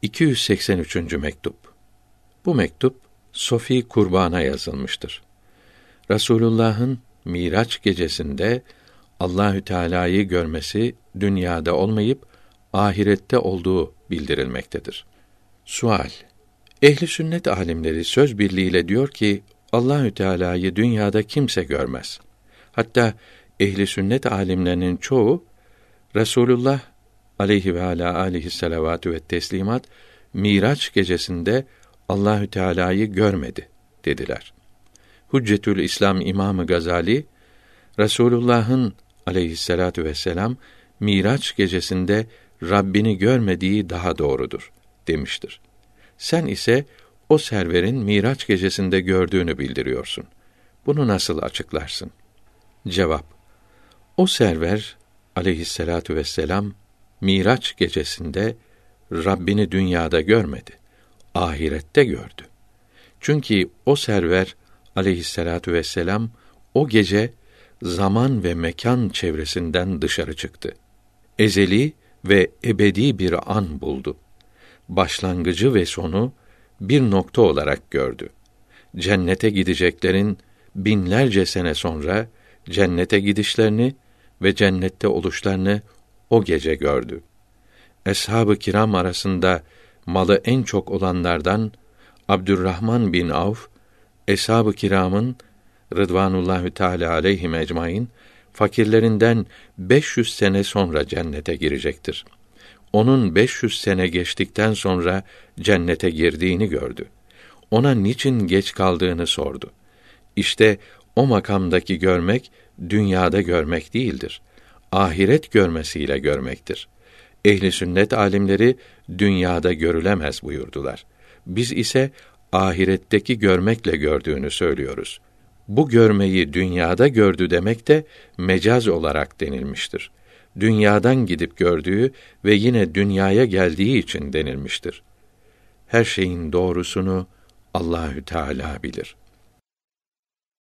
283. mektup. Bu mektup Sofi Kurban'a yazılmıştır. Resulullah'ın Miraç gecesinde Allahü Teala'yı görmesi dünyada olmayıp ahirette olduğu bildirilmektedir. Sual: Ehli sünnet alimleri söz birliğiyle diyor ki Allahü Teala'yı dünyada kimse görmez. Hatta ehli sünnet alimlerinin çoğu Resulullah aleyhi ve ala aleyhisselavatü ve teslimat Miraç gecesinde Allahü Teala'yı görmedi dediler. Hüccetül İslam İmamı Gazali, Resulullah'ın aleyhissalatu vesselam Miraç gecesinde Rabbini görmediği daha doğrudur demiştir. Sen ise o serverin Miraç gecesinde gördüğünü bildiriyorsun. Bunu nasıl açıklarsın? Cevap: O server aleyhissalatu vesselam Miraç gecesinde Rabbini dünyada görmedi, ahirette gördü. Çünkü o server aleyhissalatu vesselam o gece zaman ve mekan çevresinden dışarı çıktı. Ezeli ve ebedi bir an buldu. Başlangıcı ve sonu bir nokta olarak gördü. Cennete gideceklerin binlerce sene sonra cennete gidişlerini ve cennette oluşlarını o gece gördü. Eshab-ı kiram arasında malı en çok olanlardan Abdurrahman bin Avf, eshab-ı kiramın Rıdvanullahü Teala aleyhim ecmaîn fakirlerinden 500 sene sonra cennete girecektir. Onun 500 sene geçtikten sonra cennete girdiğini gördü. Ona niçin geç kaldığını sordu. İşte o makamdaki görmek dünyada görmek değildir. Ahiret görmesiyle görmektir. Ehli sünnet alimleri dünyada görülemez buyurdular. Biz ise ahiretteki görmekle gördüğünü söylüyoruz. Bu görmeyi dünyada gördü demek de mecaz olarak denilmiştir. Dünyadan gidip gördüğü ve yine dünyaya geldiği için denilmiştir. Her şeyin doğrusunu Allahü Teala bilir.